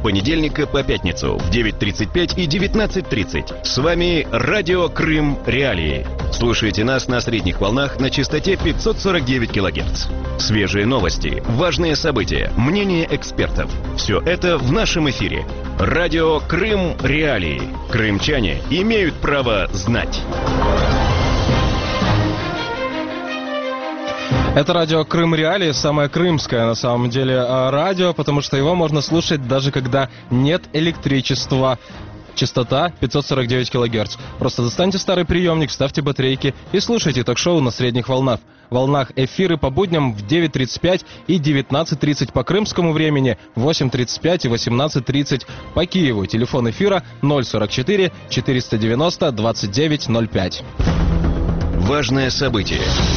понедельника по пятницу в 9:35 и 19:30. С вами Радио Крым Реалии. Слушайте нас на средних волнах на частоте 549 кГц. Свежие новости, важные события, мнения экспертов. Все это в нашем эфире. Радио Крым Реалии. Крымчане имеют право знать. Это радио Крым Реалии, самое крымское на самом деле радио, потому что его можно слушать даже когда нет электричества. Частота 549 кГц. Просто достаньте старый приемник, ставьте батарейки и слушайте ток-шоу на средних волнах. Эфиры по будням в 9:35 и 19:30 по крымскому времени, 8:35 и 18:30 по Киеву. Телефон эфира 044 490 2905. Важное событие.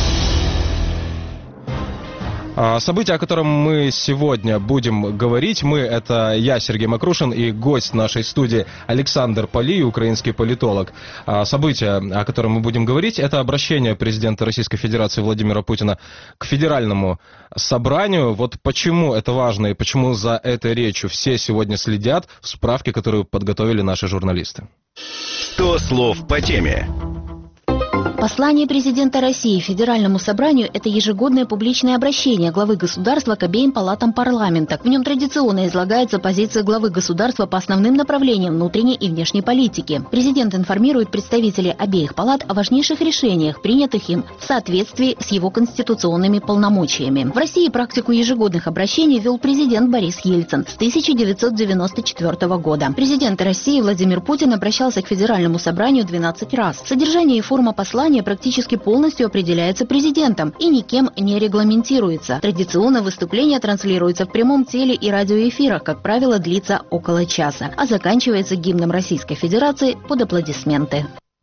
Событие, о котором мы сегодня будем говорить, это я, Сергей Макрушин, и гость нашей студии Александр Палий, украинский политолог. Событие, о котором мы будем говорить, это обращение президента Российской Федерации Владимира Путина к Федеральному собранию. Вот почему это важно и почему за этой речью все сегодня следят в справке, которую подготовили наши журналисты. 100 слов по теме. Послание президента России Федеральному собранию – это ежегодное публичное обращение главы государства к обеим палатам парламента. В нем традиционно излагается позиция главы государства по основным направлениям внутренней и внешней политики. Президент информирует представителей обеих палат о важнейших решениях, принятых им в соответствии с его конституционными полномочиями. В России практику ежегодных обращений вел президент Борис Ельцин с 1994 года. Президент России Владимир Путин обращался к Федеральному собранию 12 раз. Содержание и форма послания практически полностью определяется президентом и никем не регламентируется. Традиционно выступление транслируется в прямом теле- и радиоэфирах, как правило, длится около часа, а заканчивается гимном Российской Федерации под аплодисменты.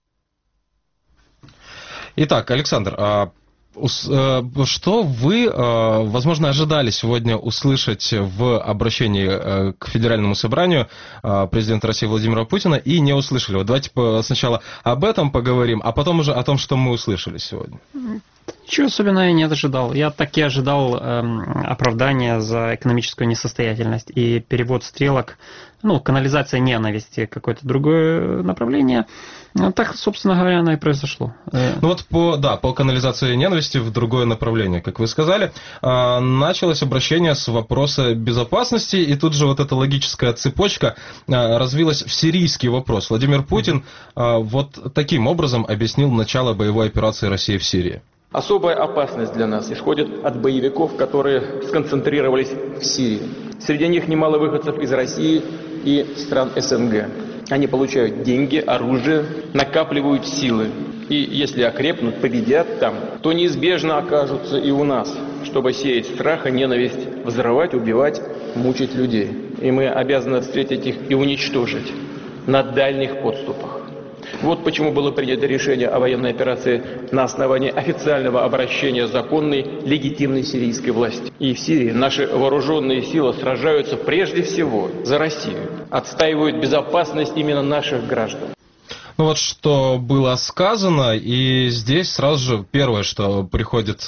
Итак, Александр, что вы, возможно, ожидали сегодня услышать в обращении к Федеральному собранию президента России Владимира Путина и не услышали? Вот давайте сначала об этом поговорим, а потом уже о том, что мы услышали сегодня. Ничего особенного я не ожидал. Я так и ожидал оправдания за экономическую несостоятельность и перевод стрелок, канализация ненависти, какое-то другое направление. Так, собственно говоря, оно и произошло. По канализации ненависти в другое направление, как вы сказали, началось обращение с вопроса безопасности, и тут же вот эта логическая цепочка развилась в сирийский вопрос. Владимир Путин вот таким образом объяснил начало боевой операции России в Сирии. Особая опасность для нас исходит от боевиков, которые сконцентрировались в Сирии. Среди них немало выходцев из России и стран СНГ. Они получают деньги, оружие, накапливают силы. И если окрепнут, победят там, то неизбежно окажутся и у нас, чтобы сеять страх и ненависть, взрывать, убивать, мучить людей. И мы обязаны встретить их и уничтожить на дальних подступах. Вот почему было принято решение о военной операции на основании официального обращения законной, легитимной сирийской власти. И в Сирии наши вооруженные силы сражаются прежде всего за Россию, отстаивают безопасность именно наших граждан. Что было сказано, и здесь сразу же первое, что приходит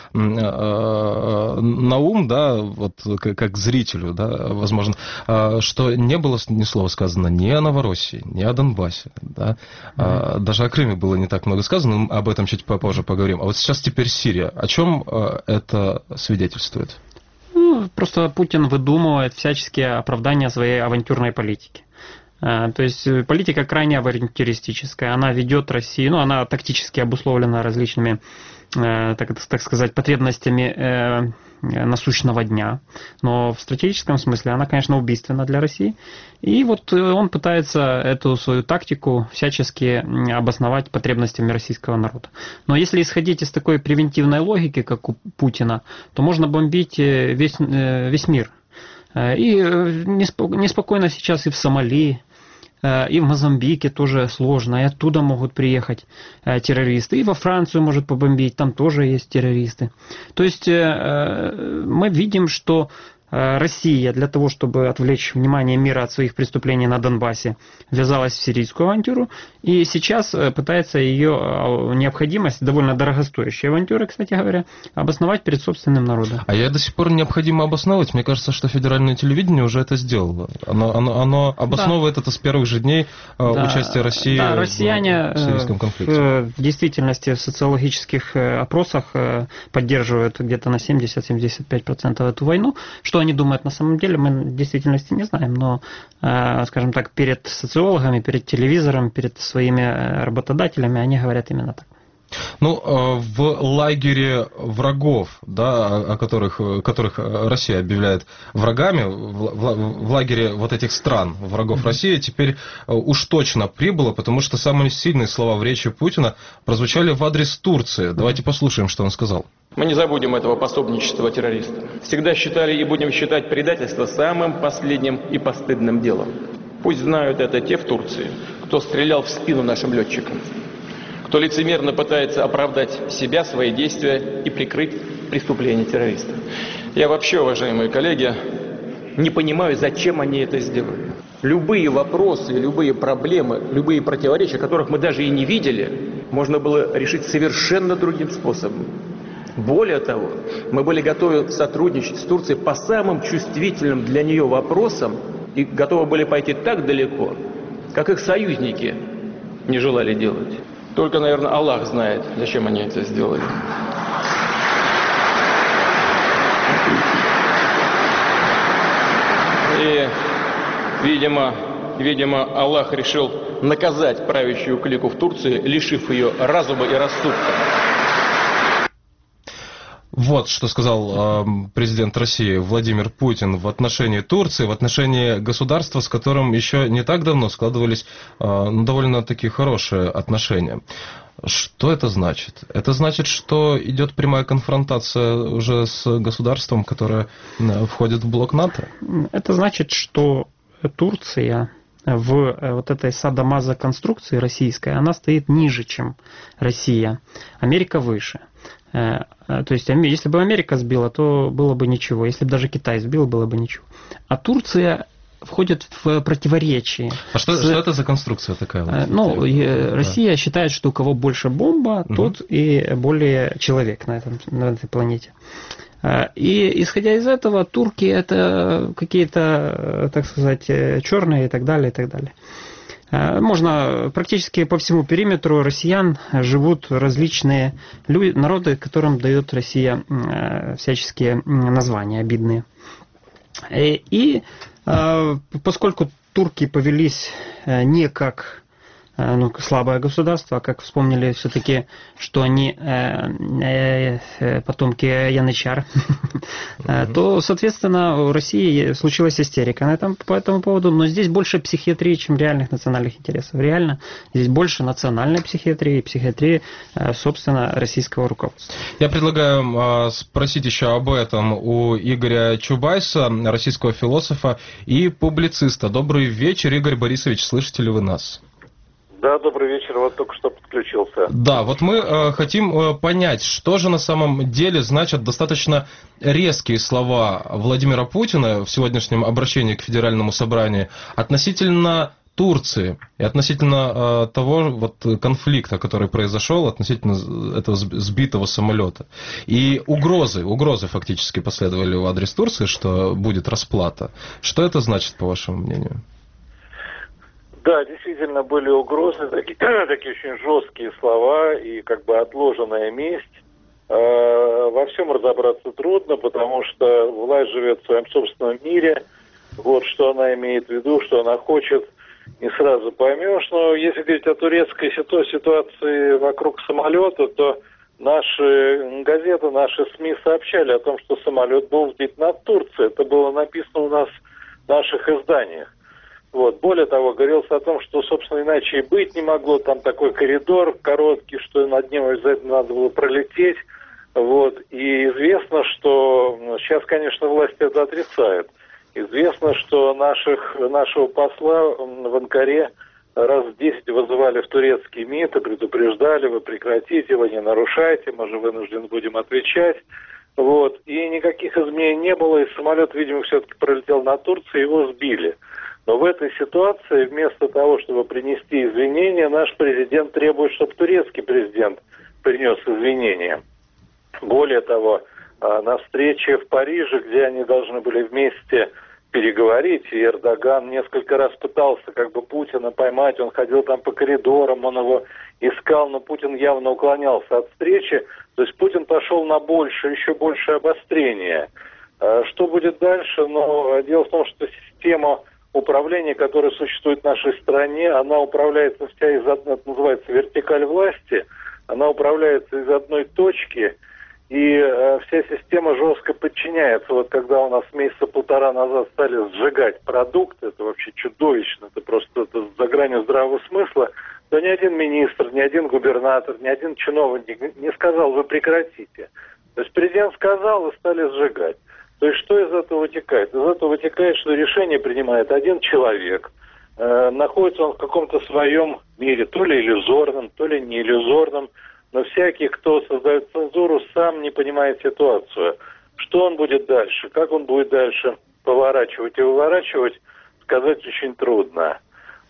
на ум, как зрителю, возможно, что не было ни слова сказано ни о Новороссии, ни о Донбассе, даже о Крыме было не так много сказано, но об этом чуть попозже поговорим. А вот сейчас теперь Сирия. О чем это свидетельствует? Просто Путин выдумывает всяческие оправдания своей авантюрной политики. То есть политика крайне авантюристическая, она ведет Россию, она тактически обусловлена различными, так сказать, потребностями насущного дня, но в стратегическом смысле она, конечно, убийственна для России. И вот он пытается эту свою тактику всячески обосновать потребностями российского народа. Но если исходить из такой превентивной логики, как у Путина, то можно бомбить весь мир. И неспокойно сейчас и в Сомали, и в Мозамбике тоже сложно, и оттуда могут приехать террористы, и во Францию может побомбить, там тоже есть террористы. То есть мы видим, что Россия для того, чтобы отвлечь внимание мира от своих преступлений на Донбассе, ввязалась в сирийскую авантюру и сейчас пытается ее необходимость, довольно дорогостоящей авантюры, кстати говоря, обосновать перед собственным народом. А я до сих пор необходимо обосновывать. Мне кажется, что федеральное телевидение уже это сделало. Оно обосновывает это с первых же дней участия России в сирийском конфликте. В действительности в социологических опросах поддерживают где-то на 70-75% эту войну. Что они думают на самом деле, мы в действительности не знаем, но, скажем так, перед социологами, перед телевизором, перед своими работодателями они говорят именно так. Ну, в лагере врагов, да, которых Россия объявляет врагами, в лагере вот этих стран, врагов России, теперь уж точно прибыло, потому что самые сильные слова в речи Путина прозвучали в адрес Турции. Давайте послушаем, что он сказал. Мы не забудем этого пособничества террористам. Всегда считали и будем считать предательство самым последним и постыдным делом. Пусть знают это те в Турции, кто стрелял в спину нашим летчикам, кто лицемерно пытается оправдать себя, свои действия и прикрыть преступления террористов. Я вообще, уважаемые коллеги, не понимаю, зачем они это сделали. Любые вопросы, любые проблемы, любые противоречия, которых мы даже и не видели, можно было решить совершенно другим способом. Более того, мы были готовы сотрудничать с Турцией по самым чувствительным для нее вопросам и готовы были пойти так далеко, как их союзники не желали делать. Только, наверное, Аллах знает, зачем они это сделали. И, видимо, Аллах решил наказать правящую клику в Турции, лишив ее разума и рассудка. Вот что сказал президент России Владимир Путин в отношении Турции, в отношении государства, с которым еще не так давно складывались довольно-таки хорошие отношения. Что это значит? Это значит, что идет прямая конфронтация уже с государством, которое входит в блок НАТО? Это значит, что Турция в вот этой садомазо-конструкции российской, она стоит ниже, чем Россия. Америка выше. То есть, если бы Америка сбила, то было бы ничего. Если бы даже Китай сбил, было бы ничего. А Турция входит в противоречие. А что это за конструкция такая? Россия считает, что у кого больше бомба, тот и более человек на этой планете. И исходя из этого, турки это какие-то, так сказать, черные и так далее, и так далее. Можно практически по всему периметру россиян живут различные народы, которым дает Россия всяческие названия обидные. И поскольку турки повелись не как слабое государство, а как вспомнили все-таки, что они потомки янычар, то, соответственно, у России случилась истерика по этому поводу, но здесь больше психиатрии, чем реальных национальных интересов. Реально, здесь больше национальной психиатрии и психиатрии, собственно, российского руководства. Я предлагаю спросить еще об этом у Игоря Чубайса, российского философа и публициста. Добрый вечер, Игорь Борисович, слышите ли вы нас? Да, добрый вечер, вот только что подключился. Да, вот мы хотим понять, что же на самом деле значат достаточно резкие слова Владимира Путина в сегодняшнем обращении к Федеральному собранию относительно Турции и относительно того конфликта, который произошел, относительно этого сбитого самолета. И угрозы фактически последовали в адрес Турции, что будет расплата. Что это значит, по вашему мнению? Да, действительно были угрозы, такие очень жесткие слова и как бы отложенная месть. Во всем разобраться трудно, потому что власть живет в своем собственном мире. Вот что она имеет в виду, что она хочет, не сразу поймешь. Но если говорить о турецкой ситуации вокруг самолета, то наши газеты, наши СМИ сообщали о том, что самолет был сбит над Турцией. Это было написано у нас в наших изданиях. Вот. Более того, говорилось о том, что, собственно, иначе и быть не могло. Там такой коридор короткий, что над ним обязательно надо было пролететь. Вот. И известно, что сейчас, конечно, власть это отрицает. Известно, что нашего посла в Анкаре раз 10 вызывали в турецкий МИД и предупреждали: вы прекратите, вы не нарушайте, мы же вынуждены будем отвечать. Вот, и никаких изменений не было, и самолет, видимо, все-таки пролетел над Турцией, его сбили. Но в этой ситуации, вместо того, чтобы принести извинения, наш президент требует, чтобы турецкий президент принес извинения. Более того, на встрече в Париже, где они должны были вместе переговорить, и Эрдоган несколько раз пытался как бы Путина поймать, он ходил там по коридорам, он его искал, но Путин явно уклонялся от встречи, то есть Путин пошел на большее, еще большее обострение. Что будет дальше? Ну, дело в том, что система управления, которая существует в нашей стране, она управляется вся из одной, это называется вертикаль власти, она управляется из одной точки, и вся система жестко подчиняется. Вот когда у нас месяца полтора назад стали сжигать продукты, это вообще чудовищно, это просто за гранью здравого смысла, то ни один министр, ни один губернатор, ни один чиновник не сказал: вы прекратите. То есть президент сказал, и стали сжигать. То есть что из этого вытекает? Из этого вытекает, что решение принимает один человек. Находится он в каком-то своем мире, то ли иллюзорном, то ли не иллюзорном. Но всякий, кто создает цензуру, сам не понимает ситуацию. Что он будет дальше, как он будет дальше поворачивать и выворачивать, сказать очень трудно.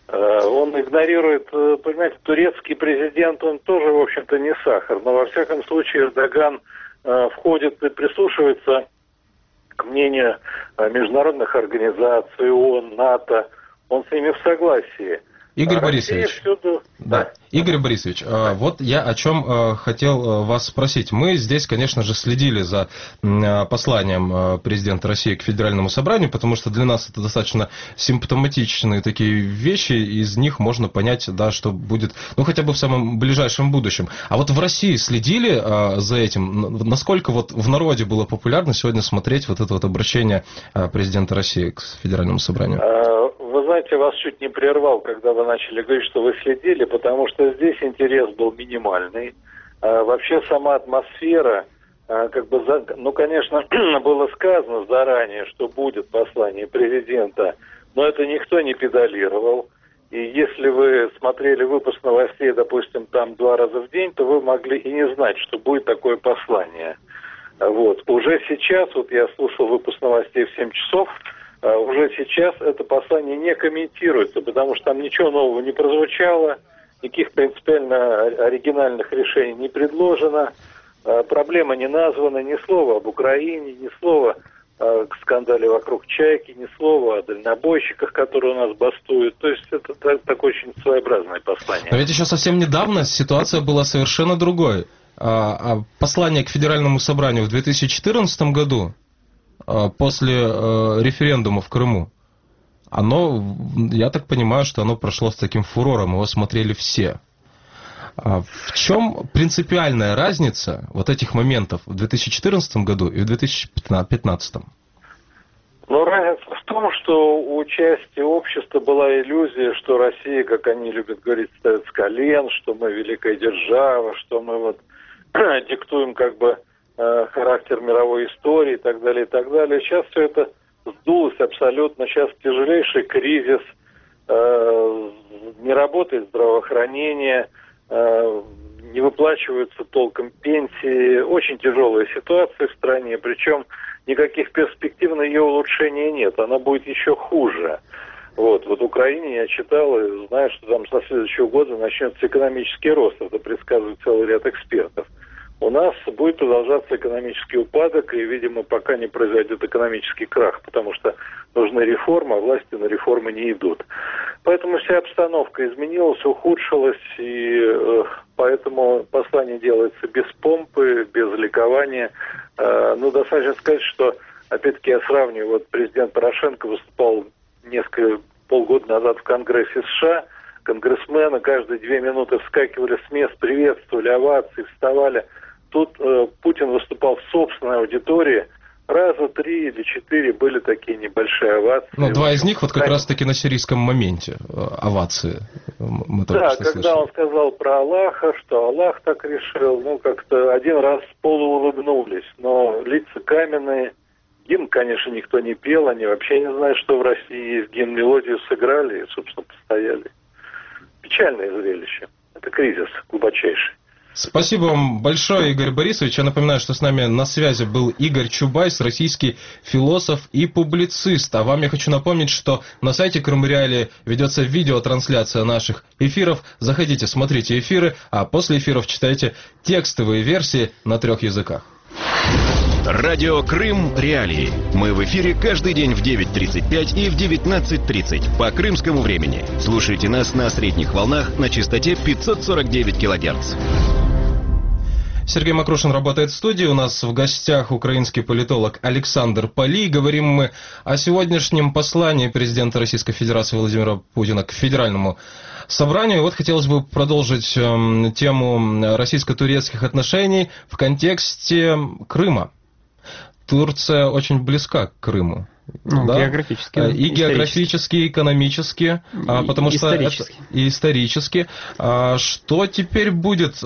Он игнорирует, понимаете, турецкий президент, он тоже, в общем-то, не сахар. Но, во всяком случае, Эрдоган входит и прислушивается к мнению международных организаций, ООН, НАТО. Он с ними в согласии. Игорь Борисович, всюду... да. Игорь Борисович, вот я о чем хотел вас спросить. Мы здесь, конечно же, следили за посланием президента России к Федеральному собранию, потому что для нас это достаточно симптоматичные такие вещи, из них можно понять, да, что будет, ну, хотя бы в самом ближайшем будущем. А вот в России следили за этим? Насколько вот в народе было популярно сегодня смотреть вот это вот обращение президента России к Федеральному собранию? Вы знаете, вас чуть не прервал, когда вы начали говорить, что вы следили, потому что здесь интерес был минимальный. Вообще сама атмосфера, как бы, ну, конечно, было сказано заранее, что будет послание президента, но это никто не педалировал. И если вы смотрели выпуск новостей, допустим, там 2 раза в день, то вы могли и не знать, что будет такое послание. Вот. Уже сейчас, вот я слушал выпуск новостей в 7 часов, уже сейчас это послание не комментируется, потому что там ничего нового не прозвучало, никаких принципиально оригинальных решений не предложено, проблема не названа, ни слова об Украине, ни слова к скандале вокруг «Чайки», ни слова о дальнобойщиках, которые у нас бастуют. То есть это такое очень своеобразное послание. Но ведь еще совсем недавно ситуация была совершенно другой. Послание к Федеральному собранию в 2014 году, после референдума в Крыму, оно, я так понимаю, что оно прошло с таким фурором, его смотрели все. В чем принципиальная разница вот этих моментов в 2014 году и в 2015? Ну, разница в том, что у части общества была иллюзия, что Россия, как они любят говорить, встает с колен, что мы великая держава, что мы вот диктуем как бы характер мировой истории и так далее, и так далее. Сейчас все это сдулось абсолютно. Сейчас тяжелейший кризис, не работает здравоохранение, не выплачиваются толком пенсии. Очень тяжелая ситуация в стране, причем никаких перспектив на ее улучшение нет. Она будет еще хуже. Вот в Украине я читал и знаю, что там со следующего года начнется экономический рост. Это предсказывает целый ряд экспертов. У нас будет продолжаться экономический упадок, и, видимо, пока не произойдет экономический крах, потому что нужны реформы, а власти на реформы не идут. Поэтому вся обстановка изменилась, ухудшилась, и поэтому послание делается без помпы, без ликования. Ну, достаточно сказать, что, опять-таки, я сравниваю, вот президент Порошенко выступал полгода назад в Конгрессе США, конгрессмены каждые 2 минуты вскакивали с мест, приветствовали, овации, вставали. Тут Путин выступал в собственной аудитории, раза 3 или 4 были такие небольшие овации. Ну, 2 из них вот как раз-таки на сирийском моменте овации. Мы только что когда слышали. он сказал про Аллаха, что Аллах так решил, ну, как-то один раз полуулыбнулись, но лица каменные. Гимн, конечно, никто не пел, они вообще не знают, что в России есть гимн, мелодию сыграли и, собственно, постояли. Печальное зрелище. Это кризис глубочайший. Спасибо вам большое, Игорь Борисович. Я напоминаю, что с нами на связи был Игорь Чубайс, российский философ и публицист. А вам я хочу напомнить, что на сайте Крым Реалии ведется видеотрансляция наших эфиров. Заходите, смотрите эфиры, а после эфиров читайте текстовые версии на 3 языках. Радио Крым Реалии. Мы в эфире каждый день в 9:35 и в 19:30 по крымскому времени. Слушайте нас на средних волнах на частоте 549 килогерц. Сергей Макрушин работает в студии. У нас в гостях украинский политолог Александр Палий. Говорим мы о сегодняшнем послании президента Российской Федерации Владимира Путина к Федеральному собранию. Вот хотелось бы продолжить тему российско-турецких отношений в контексте Крыма. Турция очень близка к Крыму. Ну, да? Географически. И географически, и экономически, потому что и исторически. Что теперь будет?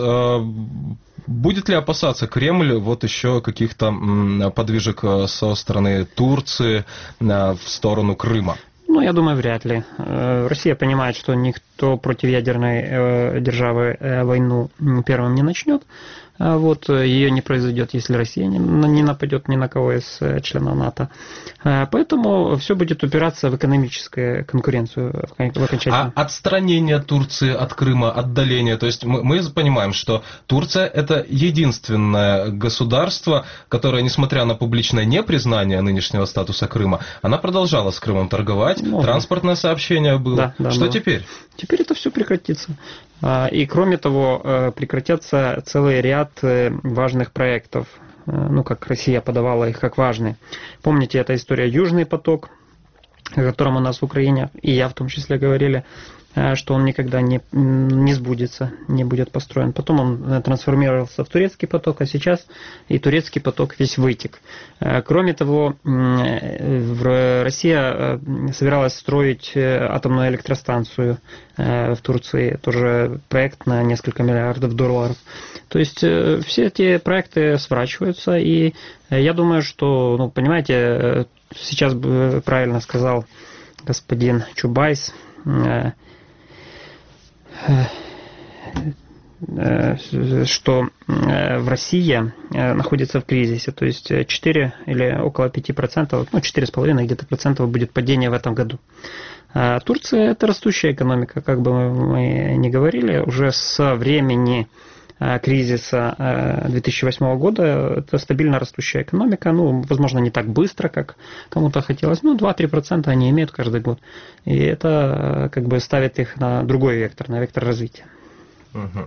Будет ли опасаться Кремль вот еще каких-то подвижек со стороны Турции в сторону Крыма? Ну, я думаю, вряд ли. Россия понимает, что никто против ядерной державы войну первым не начнет. Вот, ее не произойдет, если Россия не нападет ни на кого из членов НАТО. Поэтому все будет упираться в экономическую конкуренцию в окончательном. А отстранение Турции от Крыма, отдаление, то есть мы понимаем, что Турция это единственное государство, которое, несмотря на публичное непризнание нынешнего статуса Крыма, она продолжала с Крымом торговать, транспортное сообщение было. Да, что теперь? Теперь это все прекратится. И кроме того, прекратятся целый ряд важных проектов, ну, как Россия подавала их как важные. Помните, эта история «Южный поток», о котором у нас в Украине, и я в том числе говорили, что он никогда не сбудется, не будет построен. Потом он трансформировался в турецкий поток, а сейчас и турецкий поток весь вытек. Кроме того, Россия собиралась строить атомную электростанцию в Турции, тоже проект на несколько миллиардов долларов. То есть все эти проекты сворачиваются, и я думаю, что, ну, понимаете, сейчас правильно сказал господин Чубайс, что в России находится в кризисе, то есть 4 или около 5%, ну 4,5 где-то процентов будет падение в этом году. Турция это растущая экономика, как бы мы ни говорили, уже со времени кризиса 2008 года это стабильно растущая экономика, ну, возможно, не так быстро, как кому-то хотелось, но 2-3% они имеют каждый год. И это как бы ставит их на другой вектор, на вектор развития. Угу.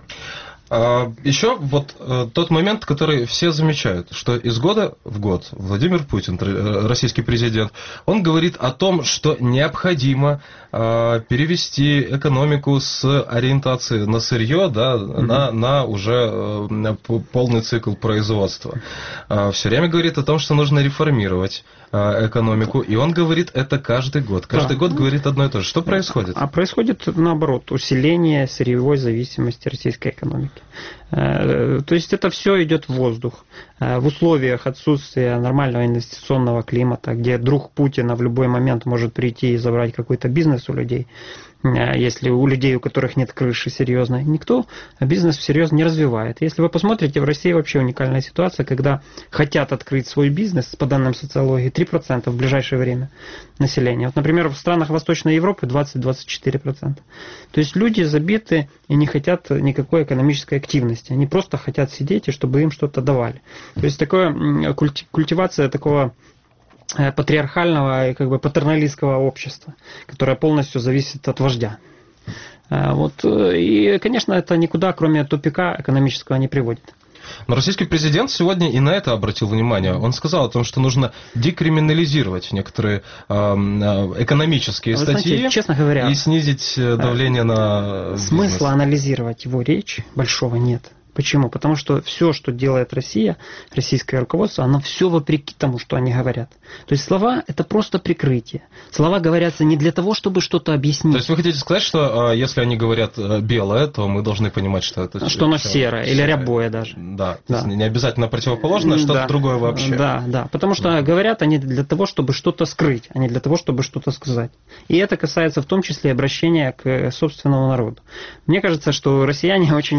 Еще вот тот момент, который все замечают, что из года в год Владимир Путин, российский президент, он говорит о том, что необходимо перевести экономику с ориентации на сырье, да, на уже полный цикл производства. Все время говорит о том, что нужно реформировать экономику, и он говорит это каждый год. Каждый год говорит одно и то же. Что происходит? А происходит наоборот, усиление сырьевой зависимости российской экономики. То есть это все идет в воздух. В условиях отсутствия нормального инвестиционного климата, где друг Путина в любой момент может прийти и забрать какой-то бизнес у людей, если у людей, у которых нет крыши серьезной, никто бизнес всерьез не развивает. Если вы посмотрите, в России вообще уникальная ситуация, когда хотят открыть свой бизнес, по данным социологии, 3% в ближайшее время населения. Вот, например, в странах Восточной Европы 20-24%. То есть люди забиты и не хотят никакой экономической активности. Они просто хотят сидеть и чтобы им что-то давали. То есть такая культивация такого патриархального и как бы патерналистского общества, которое полностью зависит от вождя. Вот. И, конечно, это никуда, кроме тупика экономического, не приводит. Но российский президент сегодня и на это обратил внимание. Он сказал о том, что нужно декриминализировать некоторые экономические статьи, знаете, честно говоря, и снизить давление на бизнес. Смысла анализировать его речь большого нет. Почему? Потому что все, что делает Россия, российское руководство, оно все вопреки тому, что они говорят. То есть слова – это просто прикрытие. Слова говорятся не для того, чтобы что-то объяснить. То есть вы хотите сказать, что если они говорят белое, то мы должны понимать, что это... Что оно серое или рябое даже. Да, да. Не обязательно противоположное, что-то другое вообще. Да, да, потому что говорят они для того, чтобы что-то скрыть, а не для того, чтобы что-то сказать. И это касается в том числе обращения к собственному народу. Мне кажется, что россияне очень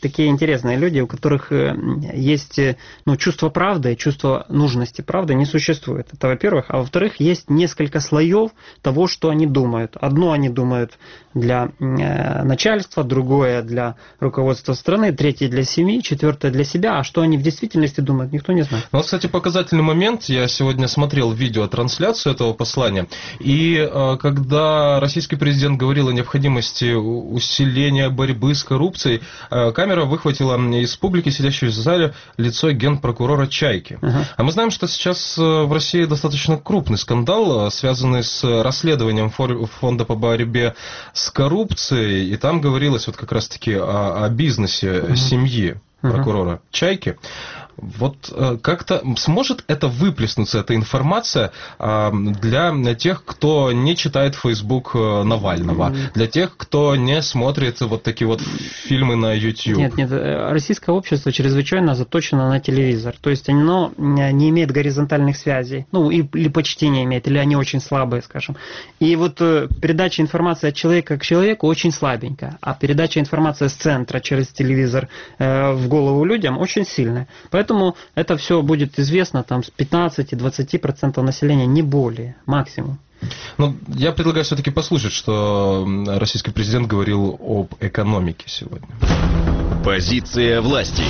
такие интересные люди, у которых есть чувство правды, чувство нужности правды не существует. Это во-первых. А во-вторых, есть несколько слоев того, что они думают. Одно они думают для начальства, другое для руководства страны, третье для семьи, четвертое для себя. А что они в действительности думают, никто не знает. Ну, кстати, показательный момент. Я сегодня смотрел видеотрансляцию этого послания. И когда российский президент говорил о необходимости усиления борьбы с коррупцией, камера выхватила из публики, сидящей в зале, лицо генпрокурора Чайки. А мы знаем, что сейчас в России достаточно крупный скандал, связанный с расследованием фонда по борьбе с коррупцией. И там говорилось вот как раз-таки о бизнесе семьи прокурора Чайки. Вот как-то сможет это выплеснуться, эта информация, для тех, кто не читает Facebook Навального, для тех, кто не смотрит вот такие вот фильмы на YouTube? Нет, российское общество чрезвычайно заточено на телевизор, то есть оно не имеет горизонтальных связей, или почти не имеет, или они очень слабые, скажем. И вот передача информации от человека к человеку очень слабенькая, а передача информации с центра через телевизор в голову людям очень сильная. Поэтому это все будет известно там, с 15-20% населения, не более, максимум. Я предлагаю все-таки послушать, что российский президент говорил об экономике сегодня. Позиция власти.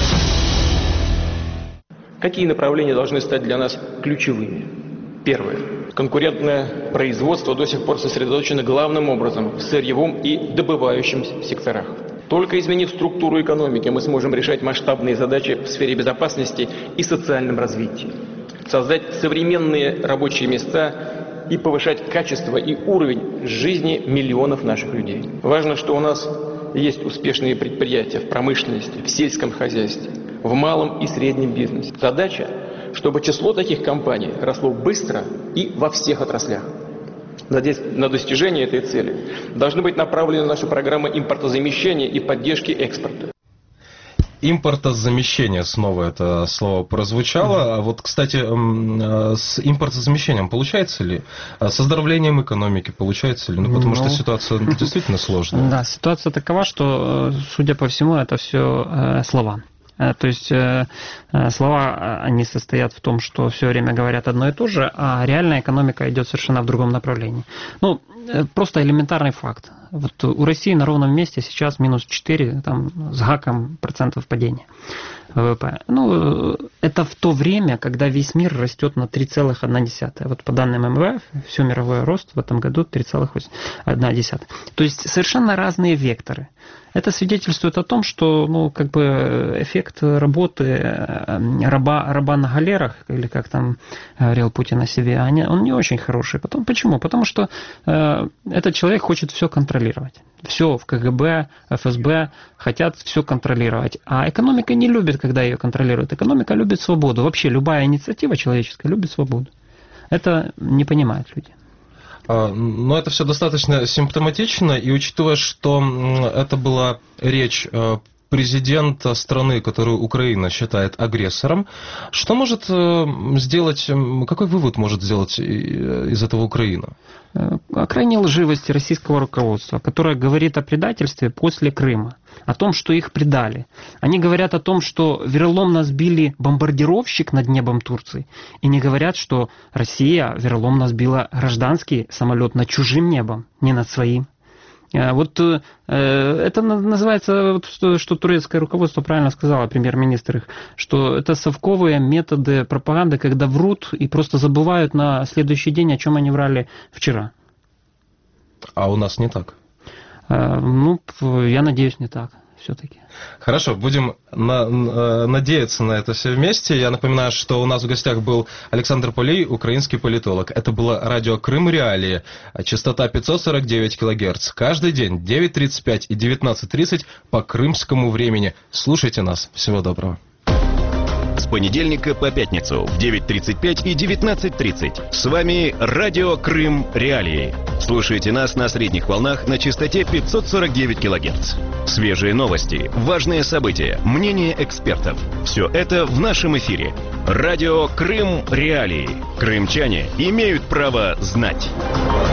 Какие направления должны стать для нас ключевыми? Первое. Конкурентное производство до сих пор сосредоточено главным образом в сырьевом и добывающем секторах. Только изменив структуру экономики, мы сможем решать масштабные задачи в сфере безопасности и социальном развитии, создать современные рабочие места и повышать качество и уровень жизни миллионов наших людей. Важно, что у нас есть успешные предприятия в промышленности, в сельском хозяйстве, в малом и среднем бизнесе. Задача, чтобы число таких компаний росло быстро и во всех отраслях. Надеюсь, на достижение этой цели должны быть направлены наши программы импортозамещения и поддержки экспорта. Импортозамещение, снова это слово прозвучало. А вот, кстати, с импортозамещением получается ли? С оздоровлением экономики получается ли? Потому что ситуация действительно сложная. Да, ситуация такова, что, судя по всему, это все слова. То есть слова, они состоят в том, что все время говорят одно и то же, а реальная экономика идет совершенно в другом направлении. Просто элементарный факт. Вот у России на ровном месте сейчас минус 4 с гаком процентов падения ВВП. Это в то время, когда весь мир растет на 3,1. Вот по данным МВФ, все мировой рост в этом году 3,1. То есть совершенно разные векторы. Это свидетельствует о том, что эффект работы раба на галерах, или как там говорил Путин о себе, он не очень хороший. Почему? Потому что этот человек хочет все контролировать. Все в КГБ, ФСБ хотят все контролировать. А экономика не любит, когда ее контролируют. Экономика любит свободу. Вообще любая инициатива человеческая любит свободу. Это не понимают люди. Но это все достаточно симптоматично, и учитывая, что это была речь президента страны, которую Украина считает агрессором, что может сделать, какой вывод может сделать из этого Украина? О крайней лживости российского руководства, которое говорит о предательстве после Крыма, о том, что их предали. Они говорят о том, что вероломно сбили бомбардировщик над небом Турции, и не говорят, что Россия вероломно сбила гражданский самолет над чужим небом, не над своим. Вот это называется, что турецкое руководство правильно сказало, премьер-министр их, что это совковые методы пропаганды, когда врут и просто забывают на следующий день, о чем они врали вчера. А у нас не так? Я надеюсь, не так все-таки. Хорошо, будем надеяться на это все вместе. Я напоминаю, что у нас в гостях был Александр Полей, украинский политолог. Это было радио Крым Реалии, частота 549 кГц. Каждый день 9:35 и 19:30 по крымскому времени. Слушайте нас. Всего доброго. С понедельника по пятницу в 9:35 и 19:30. С вами радио Крым Реалии. Слушайте нас на средних волнах на частоте 549 кГц. Свежие новости, важные события, мнения экспертов. Все это в нашем эфире. Радио Крым Реалии. Крымчане имеют право знать.